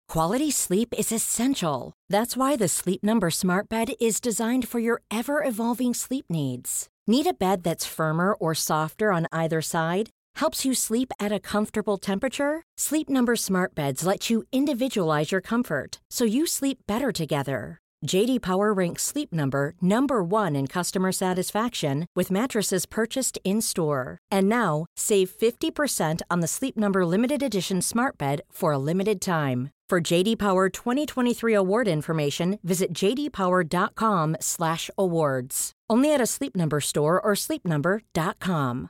Quality sleep is essential. That's why the Sleep Number Smart Bed is designed for your ever-evolving sleep needs. Need a bed that's firmer or softer on either side? Helps you sleep at a comfortable temperature? Sleep Number Smart Beds let you individualize your comfort, so you sleep better together. J.D. Power ranks Sleep Number number 1 in customer satisfaction with mattresses purchased in-store. And now, save 50% on the Sleep Number Limited Edition Smart Bed for a limited time. For J.D. Power 2023 award information, visit jdpower.com/awards. Only at a Sleep Number store or sleepnumber.com.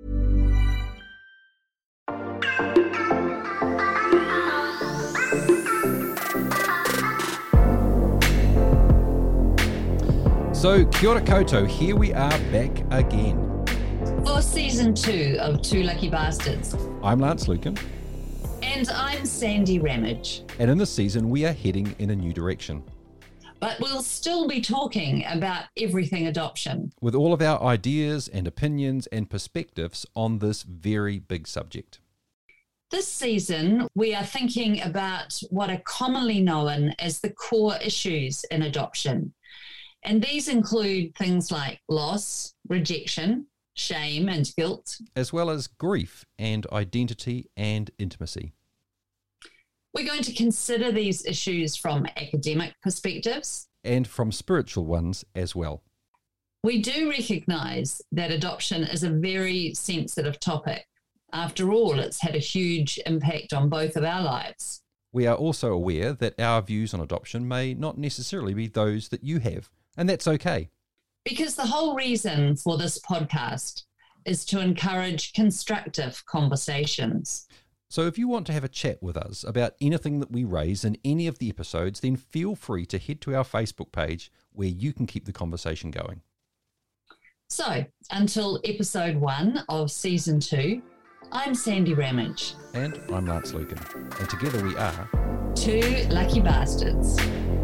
So, kia ora koutou, here we are back again. For season 2 of Two Lucky Bastards. I'm Lance Lucan. And I'm Sandy Ramage. And in this season, we are heading in a new direction. But we'll still be talking about everything adoption. With all of our ideas and opinions and perspectives on this very big subject. This season, we are thinking about what are commonly known as the core issues in adoption. And these include things like loss, rejection, shame and guilt. As well as grief and identity and intimacy. We're going to consider these issues from academic perspectives. And from spiritual ones as well. We do recognise that adoption is a very sensitive topic. After all, it's had a huge impact on both of our lives. We are also aware that our views on adoption may not necessarily be those that you have. And that's okay. Because the whole reason for this podcast is to encourage constructive conversations. So if you want to have a chat with us about anything that we raise in any of the episodes, then feel free to head to our Facebook page where you can keep the conversation going. So until episode 1 of season 2, I'm Sandy Ramage. And I'm Lance Lucan. And together we are Two Lucky Bastards.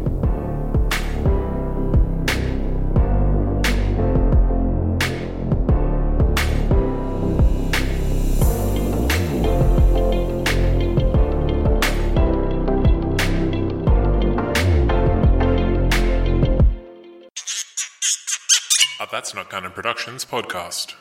That's Not Gunner Productions podcast.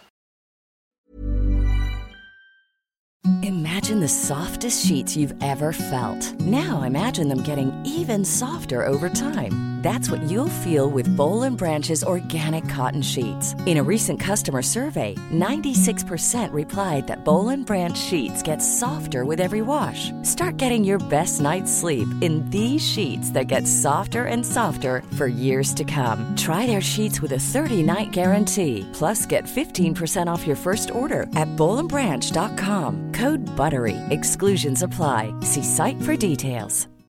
Imagine the softest sheets you've ever felt. Now imagine them getting even softer over time. That's what you'll feel with Boll & Branch's organic cotton sheets. In a recent customer survey, 96% replied that Boll & Branch sheets get softer with every wash. Start getting your best night's sleep in these sheets that get softer and softer for years to come. Try their sheets with a 30-night guarantee. Plus, get 15% off your first order at bollandbranch.com. Code BUTTERY. Exclusions apply. See site for details.